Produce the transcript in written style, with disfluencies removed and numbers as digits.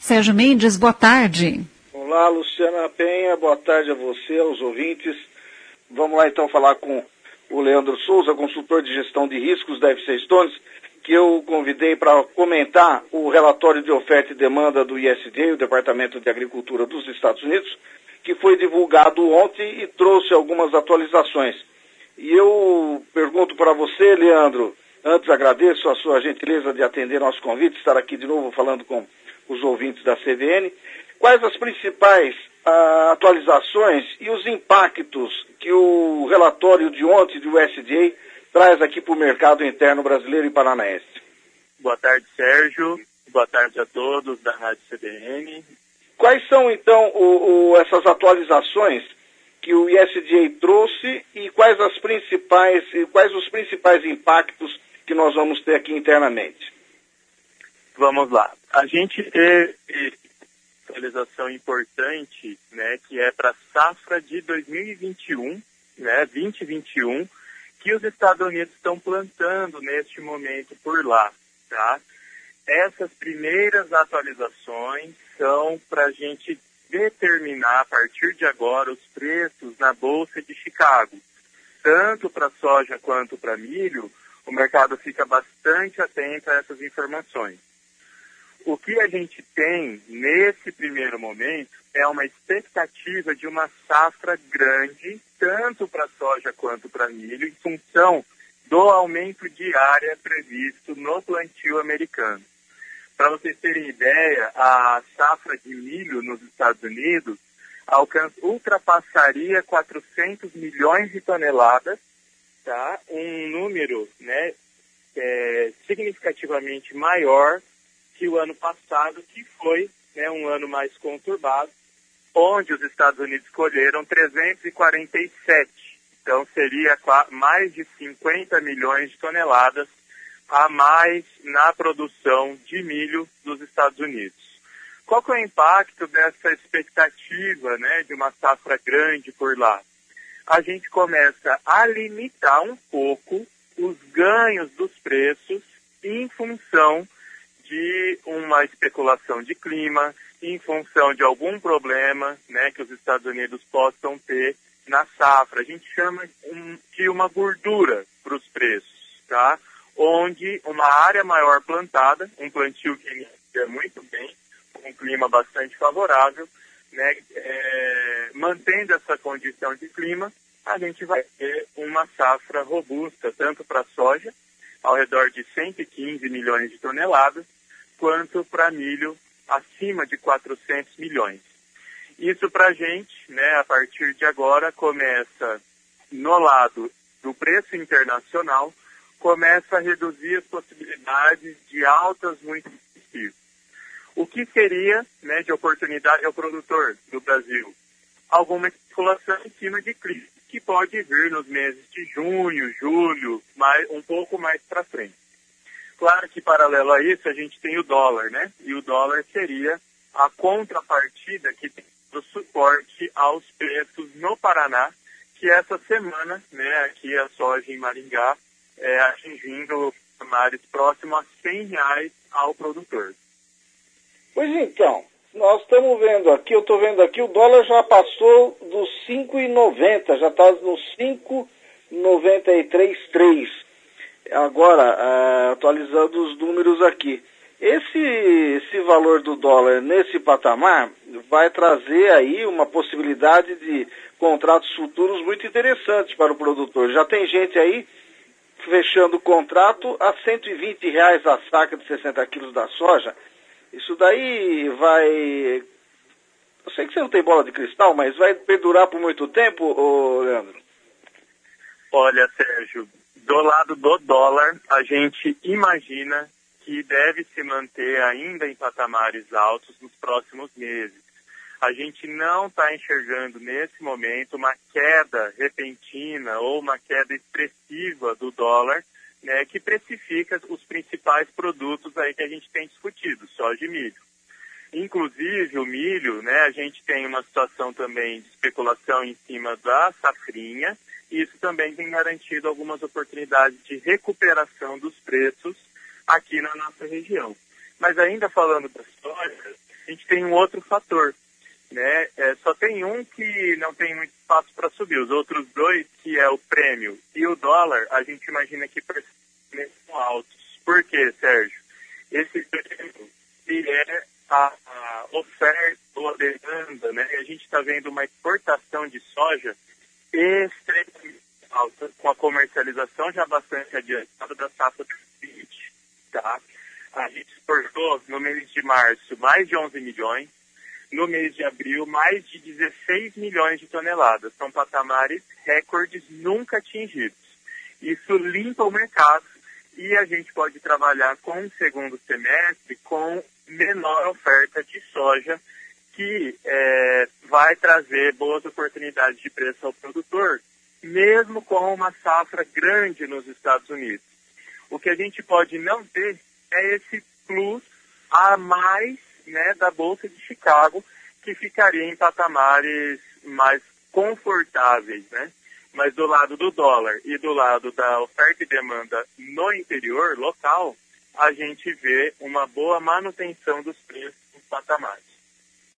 Sérgio Mendes, boa tarde. Olá, Luciana Penha, boa tarde a você, aos ouvintes. Vamos lá então falar com o Leandro Souza, consultor de gestão de riscos da FC Stones, que eu convidei para comentar o relatório de oferta e demanda do ISDA, o Departamento de Agricultura dos Estados Unidos, que foi divulgado ontem e trouxe algumas atualizações. E eu pergunto para você, Leandro, antes agradeço a sua gentileza de atender nosso convite, estar aqui de novo falando com os ouvintes da CBN, quais as principais atualizações e os impactos que o relatório de ontem do USDA traz aqui para o mercado interno brasileiro e paranaense? Boa tarde, Sérgio. Boa tarde a todos da Rádio CBN. Quais são, então, essas atualizações que o USDA trouxe e quais os principais impactos que nós vamos ter aqui internamente? Vamos lá. A gente teve atualização importante, né, que é para a safra de 2021, né, 2021, que os Estados Unidos estão plantando neste momento por lá, tá? Essas primeiras atualizações são para a gente determinar a partir de agora os preços na Bolsa de Chicago. Tanto para soja quanto para milho, o mercado fica bastante atento a essas informações. O que a gente tem nesse primeiro momento é uma expectativa de uma safra grande, tanto para soja quanto para milho, em função do aumento de área previsto no plantio americano. Para vocês terem ideia, a safra de milho nos Estados Unidos ultrapassaria 400 milhões de toneladas, tá? Um número, né, significativamente maior que o ano passado, que foi, né, um ano mais conturbado, onde os Estados Unidos colheram 347. Então seria mais de 50 milhões de toneladas a mais na produção de milho dos Estados Unidos. Qual que é o impacto dessa expectativa, né, de uma safra grande por lá? A gente começa a limitar um pouco os ganhos dos preços em função de uma especulação de clima, em função de algum problema, né, que os Estados Unidos possam ter na safra. A gente chama de uma gordura para os preços, tá? Onde uma área maior plantada, um plantio que inicia muito bem, com um clima bastante favorável, né, mantendo essa condição de clima, a gente vai ter uma safra robusta, tanto para a soja, ao redor de 115 milhões de toneladas, quanto para milho, acima de 400 milhões. Isso para a gente, né, a partir de agora, começa, no lado do preço internacional, começa a reduzir as possibilidades de altas muito expressivas. O que seria, né, de oportunidade ao produtor do Brasil? Alguma especulação em cima de clima, que pode vir nos meses de junho, julho, um pouco mais para frente. Claro que, paralelo a isso, a gente tem o dólar, né? E o dólar seria a contrapartida que tem o suporte aos preços no Paraná, que essa semana, né, aqui a soja em Maringá, atingindo patamares próximos a R$100 ao produtor. Pois então, nós estamos vendo aqui, eu estou vendo aqui, o dólar já passou dos 5,90, já está nos 5,93,3. Agora, atualizando os números aqui. Esse valor do dólar nesse patamar vai trazer aí uma possibilidade de contratos futuros muito interessantes para o produtor. Já tem gente aí fechando o contrato a R$120 a saca de 60 quilos da soja. Isso daí vai... Eu sei que você não tem bola de cristal, mas vai perdurar por muito tempo, Leandro? Olha, Sérgio, do lado do dólar, a gente imagina que deve se manter ainda em patamares altos nos próximos meses. A gente não está enxergando nesse momento uma queda repentina ou uma queda expressiva do dólar, né, que precifica os principais produtos aí que a gente tem discutido, soja e milho. Inclusive o milho, né, a gente tem uma situação também de especulação em cima da safrinha, e isso também tem garantido algumas oportunidades de recuperação dos preços aqui na nossa região. Mas ainda falando da soja, a gente tem um outro fator, né? Só tem um que não tem muito espaço para subir. Os outros dois, que é o prêmio e o dólar, a gente imagina que são altos. Por quê, Sérgio? Esse prêmio é a oferta ou a demanda, né? A gente está vendo uma exportação de soja extremamente alta, com a comercialização já bastante adiantada da safra 2020, tá? A gente exportou no mês de março mais de 11 milhões, no mês de abril mais de 16 milhões de toneladas. São patamares recordes nunca atingidos. Isso limpa o mercado e a gente pode trabalhar com o segundo semestre com menor oferta de soja, que vai trazer boas oportunidades de preço ao produtor, mesmo com uma safra grande nos Estados Unidos. O que a gente pode não ter é esse plus a mais, né, da Bolsa de Chicago, que ficaria em patamares mais confortáveis, né? Mas do lado do dólar e do lado da oferta e demanda no interior local, a gente vê uma boa manutenção dos preços nos patamares.